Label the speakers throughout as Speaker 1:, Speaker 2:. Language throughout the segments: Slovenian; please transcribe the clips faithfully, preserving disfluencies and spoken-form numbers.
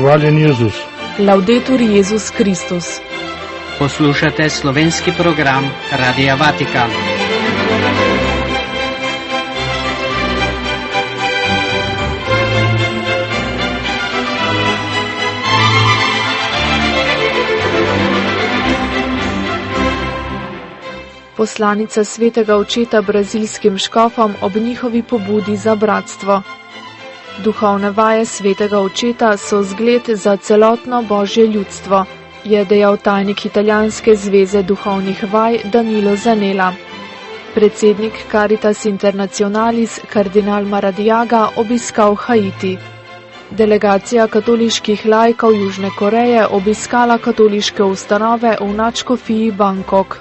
Speaker 1: Hvaljen Jezus.
Speaker 2: Laudetur Jezus Kristus.
Speaker 3: Poslušate slovenski program Radia Vatikan.
Speaker 2: Poslanica svetega očeta brazilskim škofom ob njihovi pobudi za bratstvo. Duhovne vaje svetega očeta so zgled za celotno božje ljudstvo, je dejal tajnik italijanske zveze duhovnih vaj Danilo Zanella. Predsednik Caritas Internationalis kardinal Maradiaga obiskal Haiti. Delegacija katoliških laikov Južne Koreje obiskala katoliške ustanove v nadškofiji Bangkok.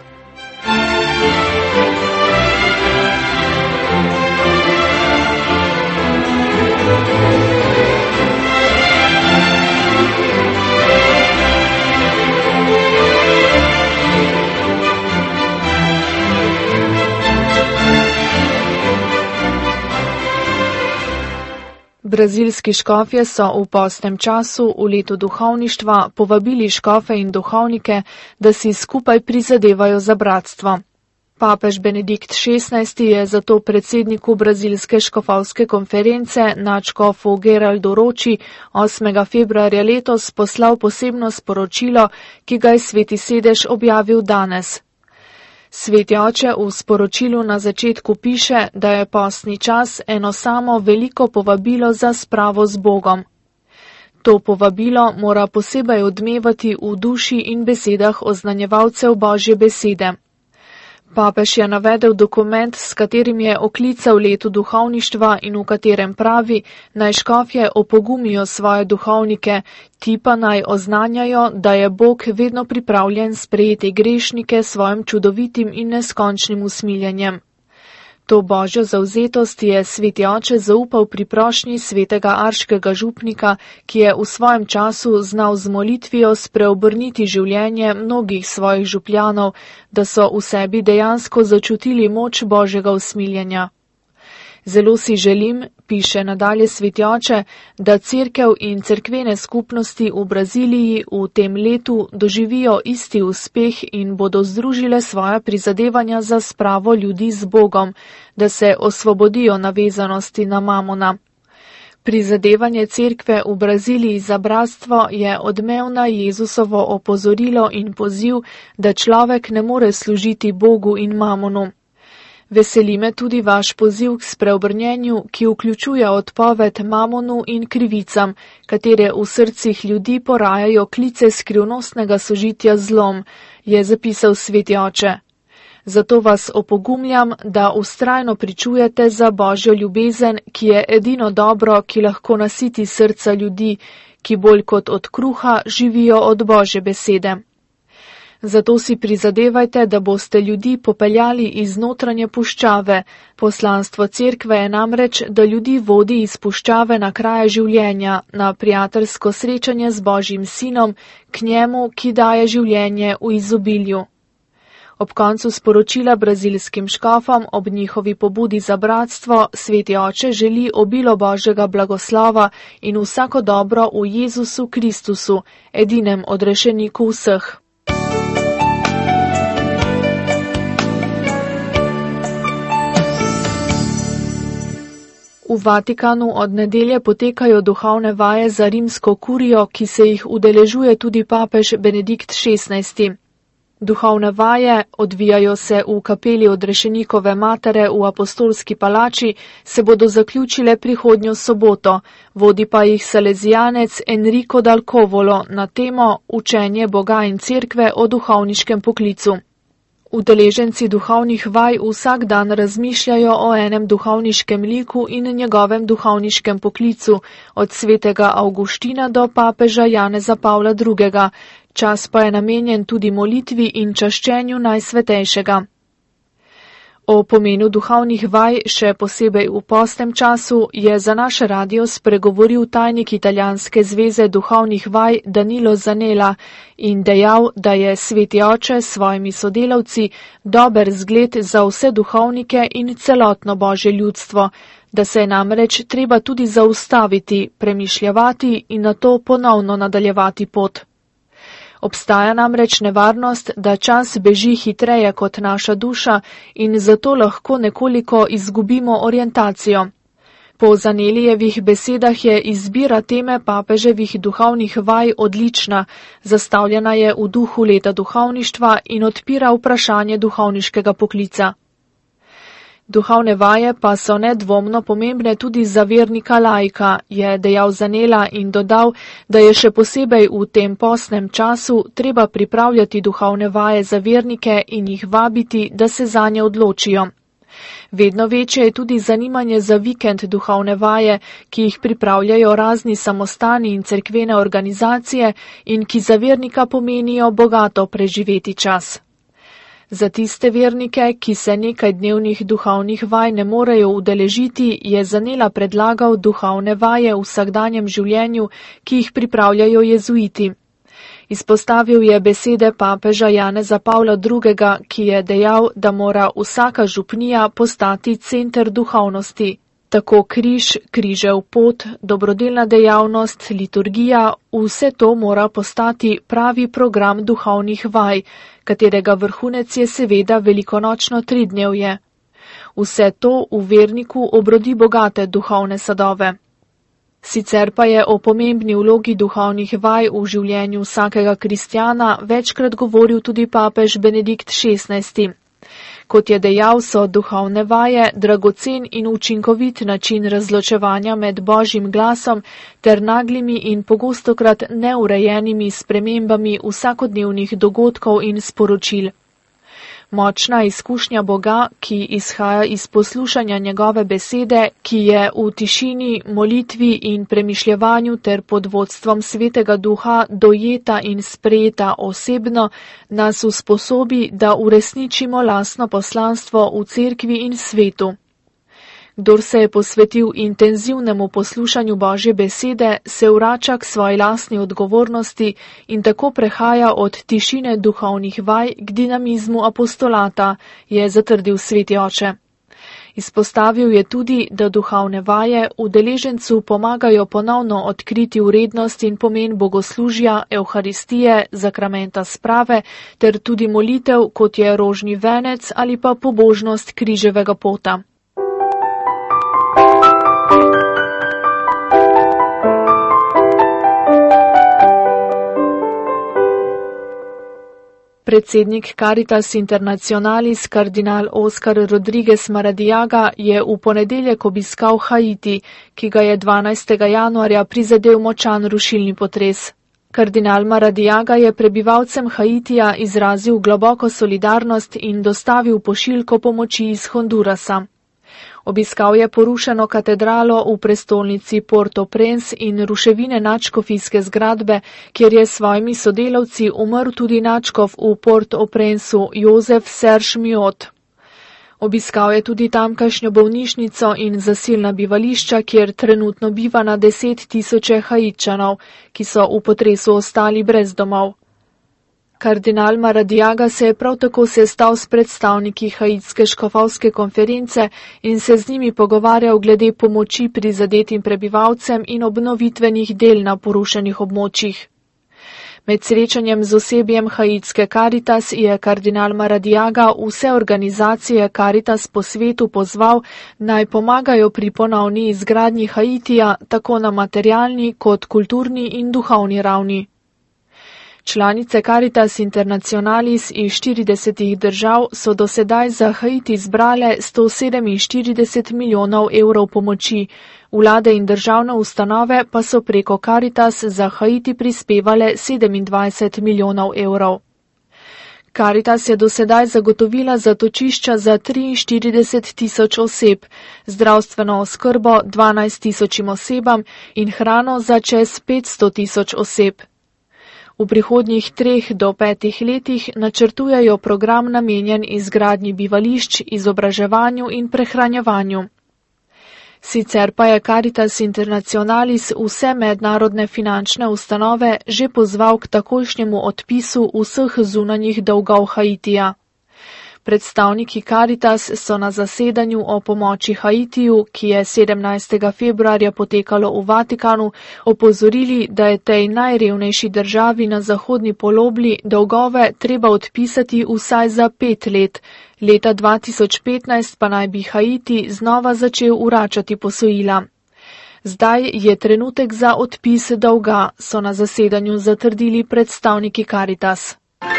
Speaker 2: Brazilski škofje so v postnem času v letu duhovništva povabili škofe in duhovnike, da si skupaj prizadevajo za bratstvo. Papež Benedikt šestnajsti je zato predsedniku brazilske škofovske konference nadškofu Geraldu Roči osmega februarja letos poslal posebno sporočilo, ki ga je Sveti sedež objavil danes. Sveti oče v sporočilu na začetku piše, da je postni čas eno samo veliko povabilo za spravo z Bogom. To povabilo mora posebej odmevati v duši in besedah oznanjevalcev Božje besede. Papež je navedel dokument, s katerim je oklical leto duhovništva in v katerem pravi, naj škofje opogumijo svoje duhovnike, ti pa naj oznanjajo, da je Bog vedno pripravljen sprejeti grešnike s svojim čudovitim in neskončnim usmiljenjem. To božjo zavzetost je sveti oče zaupal pri prošnji svetega arškega župnika, ki je v svojem času znal z molitvijo spreobrniti življenje mnogih svojih župljanov, da so v sebi dejansko začutili moč božjega usmiljenja. Zelo si želim, piše nadalje sveti oče, da cerkev in cerkvene skupnosti v Braziliji v tem letu doživijo isti uspeh in bodo združile svoja prizadevanja za spravo ljudi z Bogom, da se osvobodijo navezanosti na mamona. Prizadevanje cerkve v Braziliji za bratstvo je odmev na Jezusovo opozorilo in poziv, da človek ne more služiti Bogu in mamonu. Veseli me tudi vaš poziv k spreobrnjenju, ki vključuje odpoved mamonu in krivicam, katere v srcih ljudi porajajo klice skrivnostnega sožitja z zlom, je zapisal sveti oče. Zato vas opogumljam, da vztrajno pričujete za božjo ljubezen, ki je edino dobro, ki lahko nasiti srca ljudi, ki bolj kot od kruha živijo od božje besede. Zato si prizadevajte, da boste ljudi popeljali iz notranje puščave. Poslanstvo cerkve je namreč, da ljudi vodi iz puščave na kraje življenja, na prijateljsko srečanje z Božjim sinom, k njemu, ki daje življenje v izobilju. Ob koncu sporočila brazilskim škofom ob njihovi pobudi za bratstvo, sveti oče želi obilo Božjega blagoslova in vsako dobro v Jezusu Kristusu, edinem odrešeniku vseh. V Vatikanu od nedelje potekajo duhovne vaje za rimsko kurijo, ki se jih udeležuje tudi papež Benedikt šestnajsti. Duhovne vaje odvijajo se v kapeli Odrešenikove matere v Apostolski palači, se bodo zaključile prihodnjo soboto, vodi pa jih salezijanec Enrico Dal Covolo na temo Učenje Boga in cerkve o duhovniškem poklicu. Udeleženci duhovnih vaj vsak dan razmišljajo o enem duhovniškem liku in njegovem duhovniškem poklicu, od svetega Avguština do papeža Janeza Pavla drugega, čas pa je namenjen tudi molitvi in čaščenju Najsvetejšega. O pomenu duhovnih vaj, še posebej v postnem času, je za naš radio spregovoril tajnik italijanske zveze duhovnih vaj Danilo Zanella in dejal, da je sveti oče s svojimi sodelavci dober zgled za vse duhovnike in celotno božje ljudstvo, Da se je namreč treba tudi zaustaviti, premišljavati in nato ponovno nadaljevati pot. Obstaja namreč nevarnost, da čas beži hitreje kot naša duša in zato lahko nekoliko izgubimo orientacijo. Po Zanelijevih besedah je izbira teme papeževih duhovnih vaj odlična, zastavljena je v duhu leta duhovništva in odpira vprašanje duhovniškega poklica. Duhovne vaje pa so nedvomno pomembne tudi za vernika laika, je dejal Zanela in dodal, da je še posebej v tem postnem času treba pripravljati duhovne vaje za vernike in jih vabiti, da se zanje odločijo. Vedno večje je tudi zanimanje za vikend duhovne vaje, ki jih pripravljajo razni samostani in cerkvene organizacije in ki za vernika pomenijo bogato preživeti čas. Za tiste vernike, ki se nekaj dnevnih duhovnih vaj ne morejo udeležiti, je Zanela predlagal duhovne vaje v vsakdanjem življenju, ki jih pripravljajo jezuiti. Izpostavil je besede papeža Janeza Pavla drugega, ki je dejal, da mora vsaka župnija postati center duhovnosti. Tako križ, križev pot, dobrodelna dejavnost, liturgija, vse to mora postati pravi program duhovnih vaj, katerega vrhunec je seveda velikonočno tridnevje. Vse to v verniku obrodi bogate duhovne sadove. Sicer pa je o pomembni vlogi duhovnih vaj v življenju vsakega kristjana večkrat govoril tudi papež Benedikt šestnajsti. Kot je dejal, so duhovne vaje dragocen in učinkovit način razločevanja med Božjim glasom ter naglimi in pogostokrat neurejenimi spremembami vsakodnevnih dogodkov in sporočil. Močna izkušnja Boga, ki izhaja iz poslušanja njegove besede, ki je v tišini, molitvi in premišljevanju ter pod vodstvom Svetega Duha dojeta in sprejeta osebno, nas usposobi, da uresničimo lastno poslanstvo v cerkvi in svetu. Kdor se je posvetil intenzivnemu poslušanju Božje besede, se vrača k svoji lastni odgovornosti in tako prehaja od tišine duhovnih vaj k dinamizmu apostolata, je zatrdil sveti oče. Izpostavil je tudi, da duhovne vaje udeležencu pomagajo ponovno odkriti vrednost in pomen bogoslužja, evharistije, zakramenta sprave ter tudi molitev, kot je rožni venec ali pa pobožnost križevega pota. Predsednik Caritas Internationalis kardinal Oskar Rodriguez Maradiaga je v ponedeljek obiskal Haiti, ki ga je dvanajstega januarja prizadel močan rušilni potres. Kardinal Maradiaga je prebivalcem Haitija izrazil globoko solidarnost in dostavil pošiljko pomoči iz Hondurasa. Obiskal je porušeno katedralo v prestolnici Port-au-Prince in ruševine nadškofijske zgradbe, kjer je s svojimi sodelavci umrl tudi nadškof v Port-au-Princeu Jozef Serge Miot. Obiskal je tudi tamkajšnjo bolnišnico in zasilna bivališča, kjer trenutno biva na deset tisoče Haitčanov, ki so v potresu ostali brez domov. Kardinal Maradiaga se je prav tako sestal s predstavniki Haitske škofovske konference in se z njimi pogovarjal glede pomoči prizadetim prebivalcem in obnovitvenih del na porušenih območjih. Med srečanjem z osebjem Haitske Caritas je kardinal Maradiaga vse organizacije Caritas po svetu pozval, naj pomagajo pri ponovni izgradnji Haitija tako na materialni kot kulturni in duhovni ravni. Članice Caritas Internationalis iz štiridesetih držav so do sedaj za Haiti zbrale sto sedeminštirideset milijonov evrov pomoči, vlade in državne ustanove pa so preko Caritas za Haiti prispevale sedemindvajset milijonov evrov. Caritas je do sedaj zagotovila zatočišča za triinštirideset tisoč oseb, zdravstveno oskrbo dvanajst tisočim osebam in hrano za čez petsto tisoč oseb. V prihodnjih treh do petih letih načrtujejo program namenjen izgradnji bivališč, izobraževanju in prehranjevanju. Sicer pa je Caritas Internationalis vse mednarodne finančne ustanove že pozval k takojšnjemu odpisu vseh zunanjih dolgov Haitija. Predstavniki Caritas so na zasedanju o pomoči Haitiju, ki je sedemnajstega februarja potekalo v Vatikanu, opozorili, da je tej najrevnejši državi na zahodni polobli dolgove treba odpisati vsaj za pet let. Leta dva tisoč petnajst pa naj bi Haiti znova začel vračati posojila. Zdaj je trenutek za odpis dolga, so na zasedanju zatrdili predstavniki Caritas.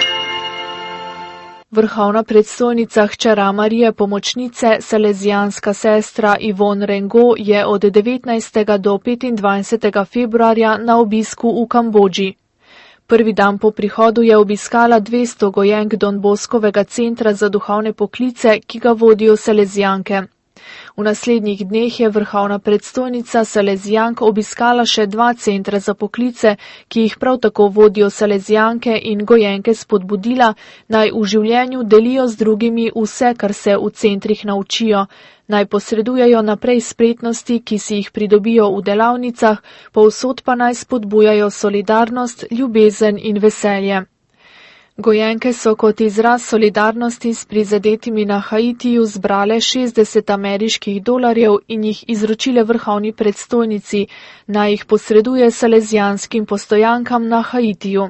Speaker 2: Vrhovna predstojnica hčera Marije Pomočnice, salezijanska sestra Ivon Rengo, je od devetnajstega do petindvajsetega februarja na obisku v Kambodži. Prvi dan po prihodu je obiskala dvesto gojenk Don Boskovega centra za duhovne poklice, ki ga vodijo salezijanke. V naslednjih dneh je vrhovna predstojnica salezijank obiskala še dva centra za poklice, ki jih prav tako vodijo salezijanke in gojenke spodbudila, naj v življenju delijo z drugimi vse, kar se v centrih naučijo, naj posredujejo naprej spretnosti, ki si jih pridobijo v delavnicah, povsod pa naj spodbujajo solidarnost, ljubezen in veselje. Gojenke so kot izraz solidarnosti s prizadetimi na Haitiju zbrale šestdeset ameriških dolarjev in jih izročile vrhovni predstojnici, naj jih posreduje salezijanskim postojankam na Haitiju.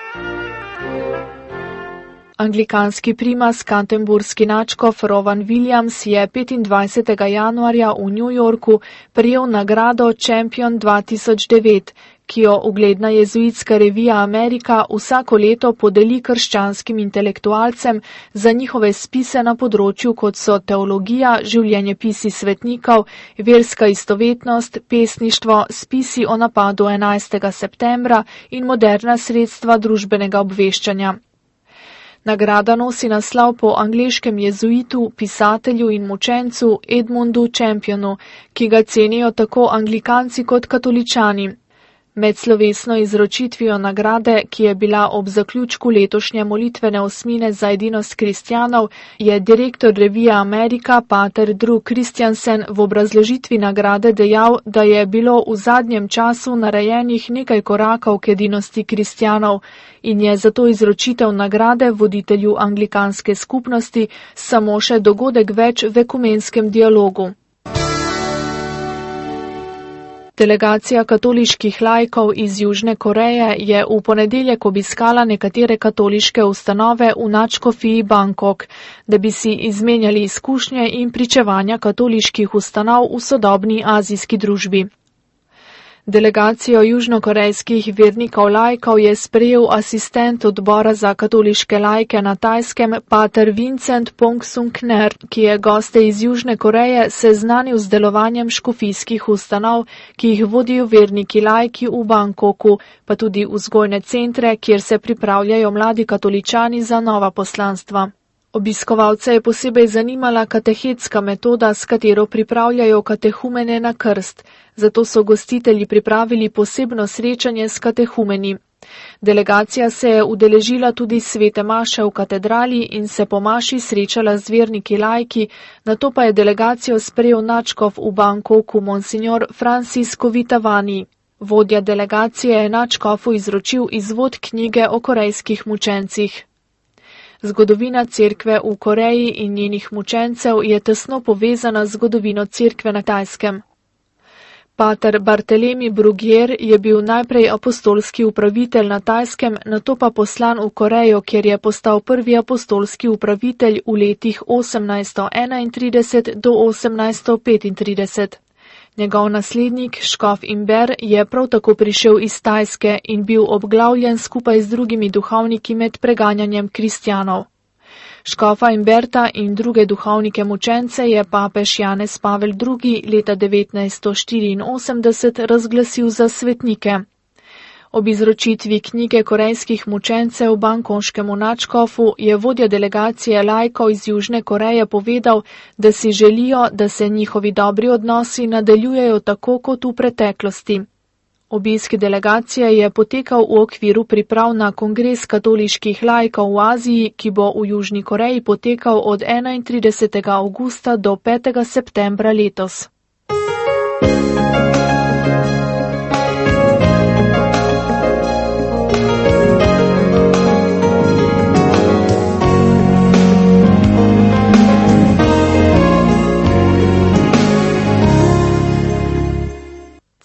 Speaker 2: Anglikanski primas Canterburski nadškof Rowan Williams je petindvajsetega januarja v New Yorku prejel nagrado Champion dva tisoč devet, ki jo ugledna jezuitska revija Amerika vsako leto podeli krščanskim intelektualcem za njihove spise na področju, kot so teologija, življenjepisi svetnikov, verska istovetnost, pesništvo, spisi o napadu enajstega septembra in moderna sredstva družbenega obveščanja. Nagrada nosi naslov po angleškem jezuitu, pisatelju in mučencu Edmundu Championu, ki ga cenijo tako anglikanci kot katoličani. Med slovesno izročitvijo nagrade, ki je bila ob zaključku letošnje molitvene osmine za edinost kristjanov, je direktor revije Amerika, pater Drew Christensen, v obrazložitvi nagrade dejal, da je bilo v zadnjem času narejenih nekaj korakov k edinosti kristjanov in je zato izročitev nagrade voditelju anglikanske skupnosti samo še dogodek več v ekumenskem dialogu. Delegacija katoliških laikov iz Južne Koreje je v ponedeljek obiskala nekatere katoliške ustanove v nadškofiji Bangkok, da bi si izmenjali izkušnje in pričevanja katoliških ustanov v sodobni azijski družbi. Delegacijo južnokorejskih vernikov laikov je sprejel asistent odbora za katoliške laike na Tajskem, pater Vincent Pongsung-ner, ki je goste iz Južne Koreje seznanil z delovanjem škofijskih ustanov, ki jih vodijo verniki laiki v Bangkoku, pa tudi vzgojne centre, kjer se pripravljajo mladi katoličani za nova poslanstva. Obiskovalce je posebej zanimala katehetska metoda, s katero pripravljajo katehumene na krst, zato so gostitelji pripravili posebno srečanje s katehumeni. Delegacija se je udeležila tudi svete maše v katedrali in se po maši srečala z verniki laiki, nato pa je delegacijo sprejel nadškof v Bangkoku monsignor Francis Kovitavani. Vodja delegacije je nadškofu izročil izvod knjige o korejskih mučencih. Zgodovina cerkve v Koreji in njenih mučencev je tesno povezana z zgodovino cerkve na Tajskem. Pater Bartelemi Brugier je bil najprej apostolski upravitelj na Tajskem, nato pa poslan v Korejo, kjer je postal prvi apostolski upravitelj v letih osemnajststo enaintrideset do osemnajststo petintrideset. Njegov naslednik, škof Imber, je prav tako prišel iz Tajske in bil obglavljen skupaj z drugimi duhovniki med preganjanjem kristjanov. Škofa Imberta in druge duhovnike mučence je papež Janez Pavel drugi. leta devetnajststo štiriinosemdeset razglasil za svetnike. Ob izročitvi knjige korejskih mučencev bangkoškemu nadškofu je vodja delegacije laikov iz Južne Koreje povedal, da si želijo, da se njihovi dobri odnosi nadaljujejo tako kot v preteklosti. Obisk delegacije je potekal v okviru priprav na kongres katoliških laikov v Aziji, ki bo v Južni Koreji potekal od enaintridesetega avgusta do petega septembra letos.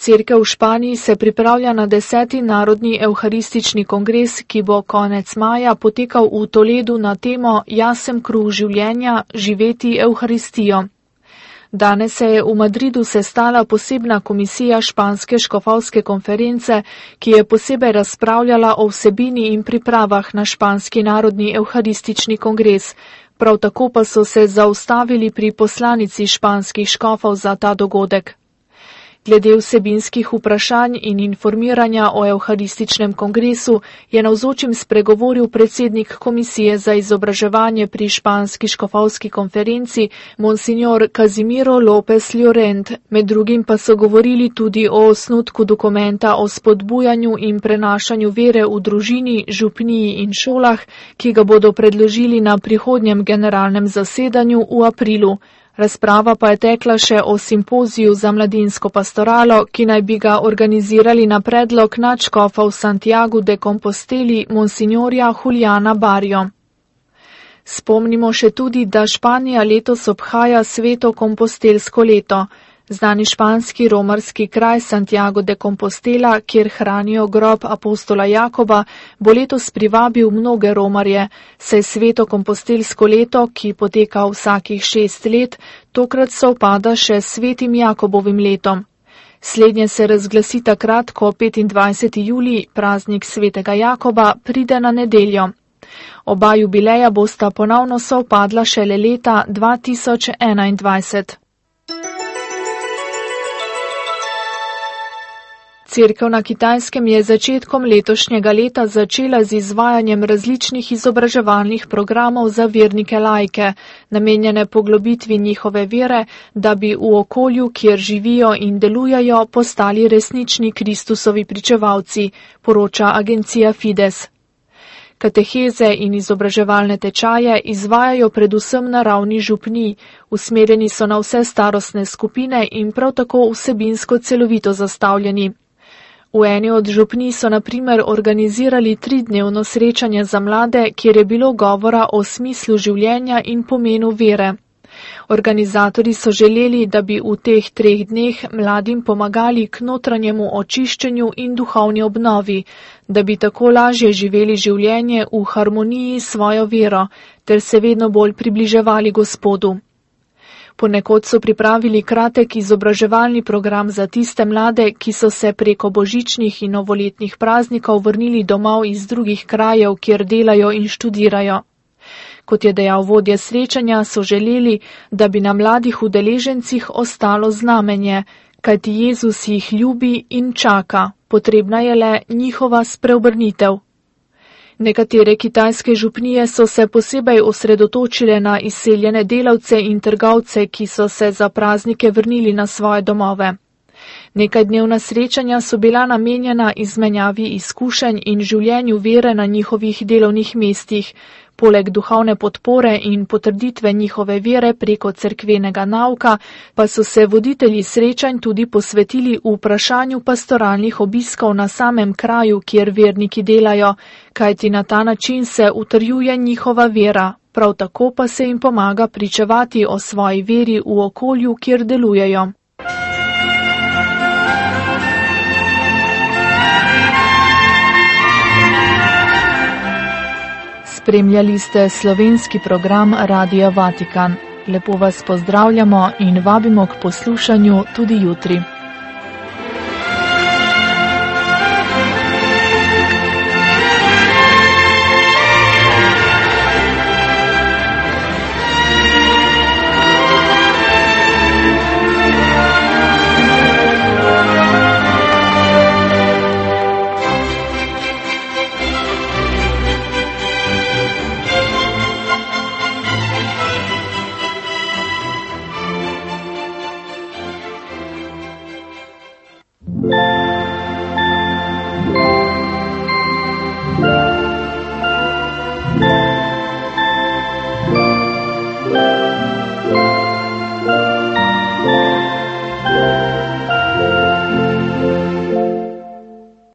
Speaker 2: Cerkev v Španiji se pripravlja na deseti narodni evharistični kongres, ki bo konec maja potekal v Toledu na temo Jaz sem kruh življenja, živeti evharistijo. Danes se je v Madridu sestala posebna komisija španske škofovske konference, ki je posebej razpravljala o vsebini in pripravah na španski narodni evharistični kongres. Prav tako pa so se zaustavili pri poslanici španskih škofov za ta dogodek. Glede vsebinskih vprašanj in informiranja o evharističnem kongresu je navzočim spregovoril predsednik Komisije za izobraževanje pri španski škofovski konferenci, monsignor Casimiro López Llorent. Med drugim pa so govorili tudi o osnutku dokumenta o spodbujanju in prenašanju vere v družini, župniji in šolah, ki ga bodo predložili na prihodnjem generalnem zasedanju v aprilu. Razprava pa je tekla še o simpoziju za mladinsko pastoralo, ki naj bi ga organizirali na predlog nadškofa v Santiagu de Composteli monsignorja Juliana Barrio. Spomnimo še tudi, da Španija letos obhaja sveto kompostelsko leto. Znani španski romarski kraj Santiago de Compostela, kjer hranijo grob apostola Jakoba, bo letos privabil mnoge romarje, saj sveto kompostelsko leto, ki poteka vsakih šest let, tokrat sovpada še s svetim Jakobovim letom. Slednje se razglasi takrat, ko petindvajseti julij, praznik svetega Jakoba, pride na nedeljo. Oba jubileja bosta ponovno sovpadla šele leta dva tisoč enaindvajset. Cerkev na Kitajskem je začetkom letošnjega leta začela z izvajanjem različnih izobraževalnih programov za vernike laike, namenjene poglobitvi njihove vere, da bi v okolju, kjer živijo in delujejo, postali resnični Kristusovi pričevalci, poroča agencija Fides. Kateheze in izobraževalne tečaje izvajajo predvsem na ravni župnij, usmerjeni so na vse starostne skupine in prav tako vsebinsko celovito zastavljeni. V eni od župnij so na primer organizirali tridnevno srečanje za mlade, kjer je bilo govora o smislu življenja in pomenu vere. Organizatorji so želeli, da bi v teh treh dneh mladim pomagali k notranjemu očiščenju in duhovni obnovi, da bi tako lažje živeli življenje v harmoniji s svojo vero, ter se vedno bolj približevali Gospodu. Ponekod so pripravili kratek izobraževalni program za tiste mlade, ki so se preko božičnih in novoletnih praznikov vrnili domov iz drugih krajev, kjer delajo in študirajo. Kot je dejal vodja srečanja, so želeli, da bi na mladih udeležencih ostalo znamenje, kajti Jezus jih ljubi in čaka, potrebna je le njihova spreobrnitev. Nekatere kitajske župnije so se posebej osredotočile na izseljene delavce in trgovce, ki so se za praznike vrnili na svoje domove. Nekajdnevna srečanja so bila namenjena izmenjavi izkušenj in življenju vere na njihovih delovnih mestih, poleg duhovne podpore in potrditve njihove vere preko cerkvenega nauka, pa so se voditelji srečanj tudi posvetili vprašanju pastoralnih obiskov na samem kraju, kjer verniki delajo, kajti na ta način se utrjuje njihova vera, prav tako pa se jim pomaga pričevati o svoji veri v okolju, kjer delujejo. Spremljali ste slovenski program Radia Vatikan. Lepo vas pozdravljamo in vabimo k poslušanju tudi jutri.